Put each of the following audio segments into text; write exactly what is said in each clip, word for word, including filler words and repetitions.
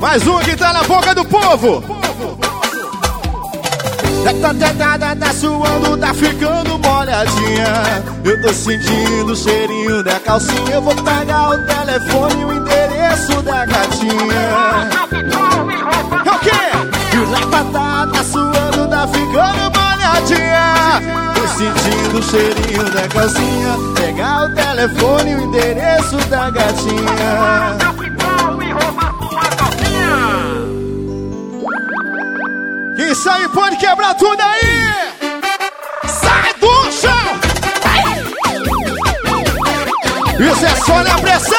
Mais um que tá na boca do povo. Tá, tá, tá, tá, tá suando, tá ficando molhadinha. Eu tô sentindo o cheirinho da calcinha. Eu vou pegar o telefone e o endereço da gatinha. É o quê? E lá tá, tá, tá suando, tá ficando molhadinha. Tô sentindo o cheirinho da calcinha. Pegar o telefone e o endereço da gatinha. Isso aí pode quebrar tudo aí! Sai do chão! Isso é só na pressão!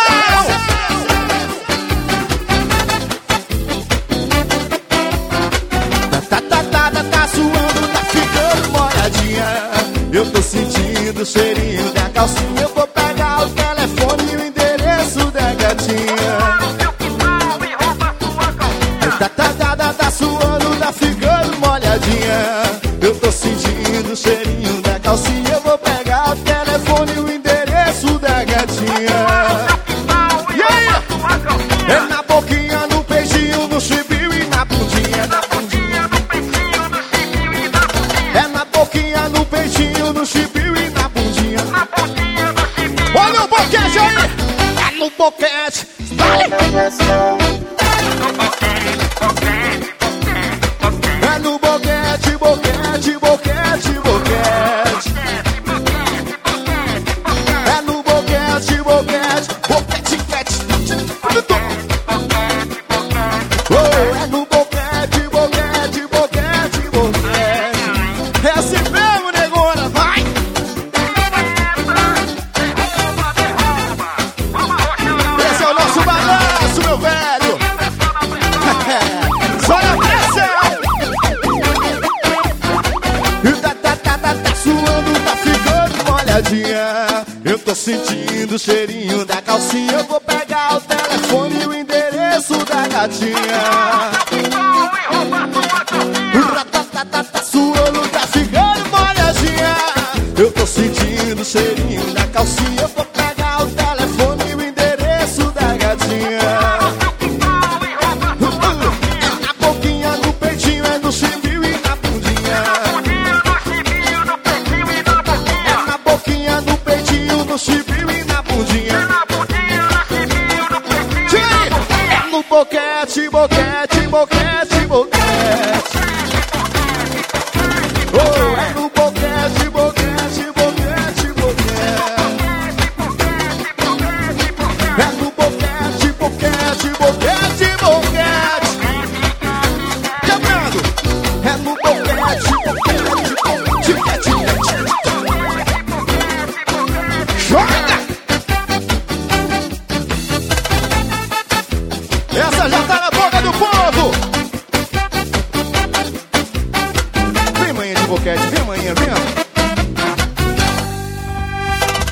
Tá, tá, tá, tá, tá, tá suando, tá ficando molhadinha. Eu tô sentindo o cheirinho da calcinha. Eu vou pegar o telefone e o endereço da gatinha. Tá, tá, tá, tá, tá suando, tá ficando molhadinha. Eu tô sentindo o cheirinho da calcinha. Eu vou pegar o telefone e o endereço da gatinha. E aí? É na boquinha, no peitinho, no chibio e na bundinha. Na bundinha, no peitinho, no chibio e na bundinha. É na boquinha, no peitinho, no chibio e na bundinha. Na bundinha, no chibio. Olha o boquete aí! É no boquete! Vai! É no boquete, boquete, boquete, boquete. É no boquete, boquete, boquete, boquete. Oh, é no boquete, boquete, boquete, boquete. É assim mesmo, negona, vai! Esse é o nosso balanço, meu velho. Só na pressão. Tá, tá, tá, tá, tá suando, tá ficando molhadinha. Eu tô sentindo o cheirinho da calcinha. Eu vou pegar o telefone e o endereço da gatinha. Tá, tá, tá, tá suando, tá ficando molhadinha. Eu tô sentindo o cheirinho da calcinha. Eu vou pegar o telefone e o endereço da gatinha. É na boquinha, no peitinho, é no chibio e na bundinha. É na boquinha, no peitinho, no chibio e na bundinha. É no boquete, boquete, boquete, boquete. Oh, é no boquete, boquete, boquete, boquete. É no boquete, boquete, boquete, boquete. Quebrando. É no boquete, boquete, boquete, boquete. Joga! Essa já tá na boca do povo. Vem, manhã de boquete, vem, manhã, vem.